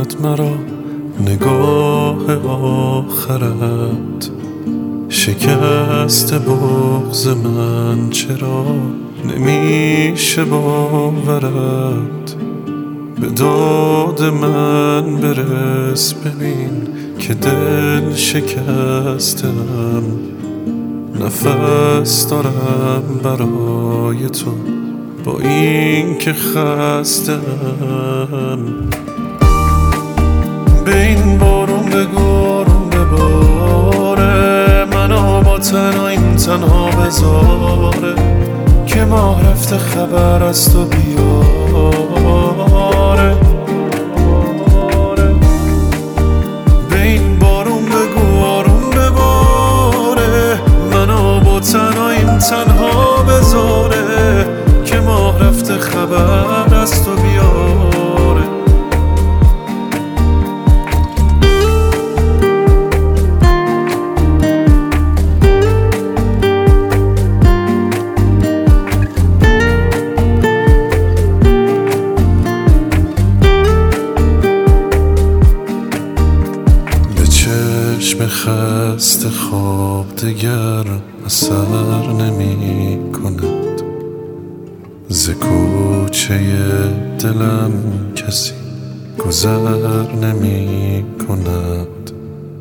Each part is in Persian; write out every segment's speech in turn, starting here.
مرا نگاه آخرت. شکست بغض من چرا نمیشه باورت؟ به داد من برس، ببین که دل شکستم. نفس دارم برای تو با این که خستم. به این بارون بگو آروم بباره، منو با تنهاییم تنها بذاره، که ماه رفته خبر از تو بیاره. به این بارون بگو آروم بباره، منو با تنهاییم تنها بذاره، که ماه رفته خبر از تو بیاره. چشم خسته خواب دگر اثر نمی کند، ز کوچه دلم کسی گذر نمی کند.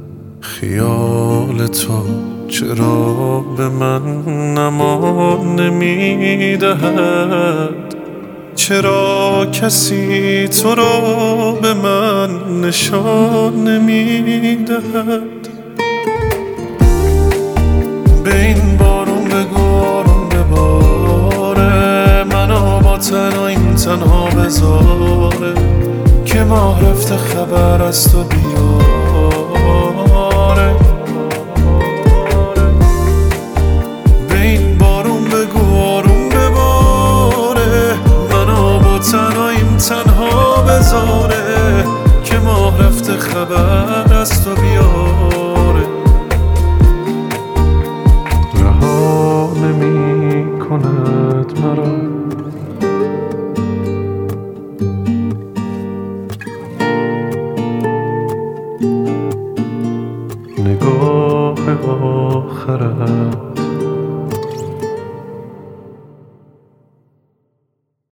خیال تو چرا به من امان نمی دهد؟ چرا کسی تو را به من نشان نمی دهد؟ به این بارون بگو آروم بباره، منو با تنهاییم تنها بذاره، که ماه رفته خبر از تو بیاره. به این بارون بگو آروم بباره، منو با تنهاییم تنها بذاره، که ماه رفته خبر از تو بیاره. رها نمی کند مرا نگاه آخرت.